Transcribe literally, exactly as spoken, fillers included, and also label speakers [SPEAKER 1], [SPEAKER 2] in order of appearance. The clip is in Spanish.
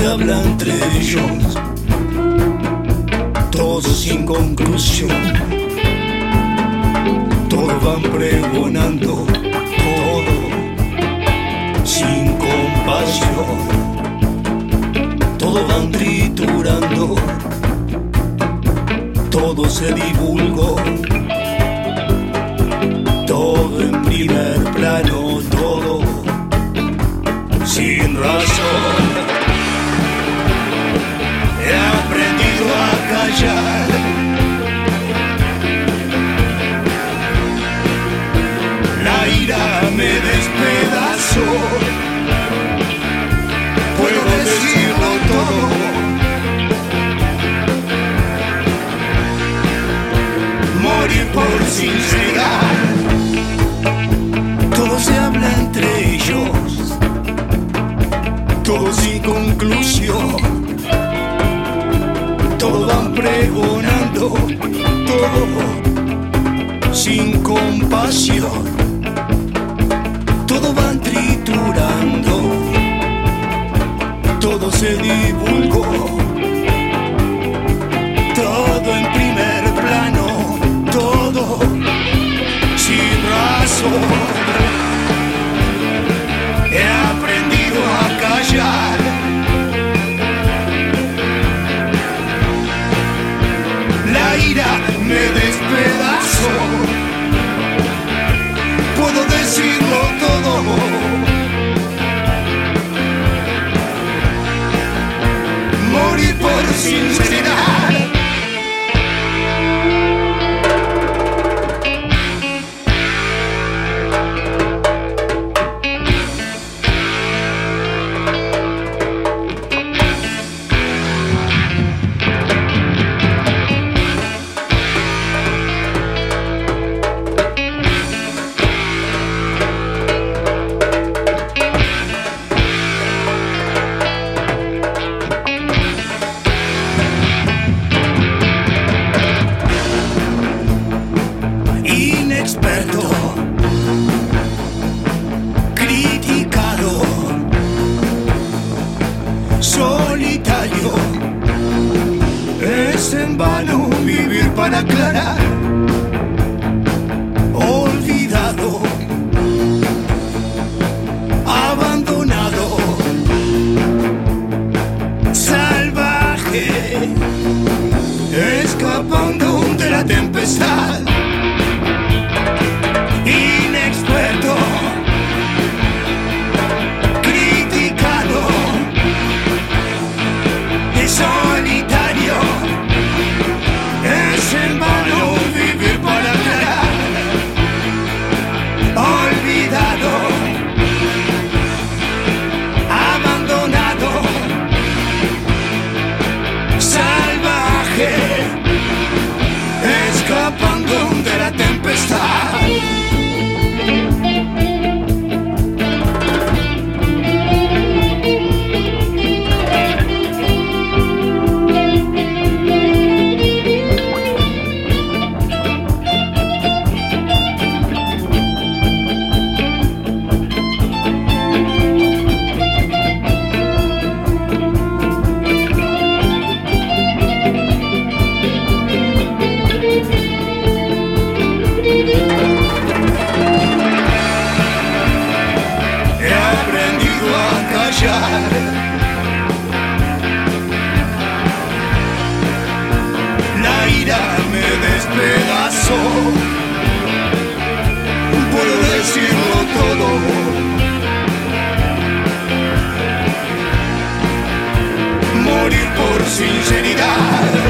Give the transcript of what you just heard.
[SPEAKER 1] se habla entre ellos, todo sin conclusión. Todos van pregonando, todo sin compasión. Todos van triturando, todo se divulgó. Todo en primer plano, todo sin razón. He aprendido a callar, la ira me despedazó. Puedo decirlo todo, morir por sinceridad. Todo se habla entre ellos, todo sin conclusión. Todo van pregonando, todo sin compasión. Todo van triturando, todo se divulgó. Todo en primer plano, todo sin razón. He aprendido a callar, la ira me despedazó. Puedo decirlo todo, morir por sinceridad. Inexperto, criticado, solitario. Es en vano vivir para aclarar. Olvidado, abandonado, salvaje, escapando de la tempestad. Inexperto, criticado, es solitario. Es en vano vivir para aclarar. Olvidado, abandonado, salvaje, escapando de la tempestad. La ira me despedazó. Puedo decirlo todo, morir por sinceridad.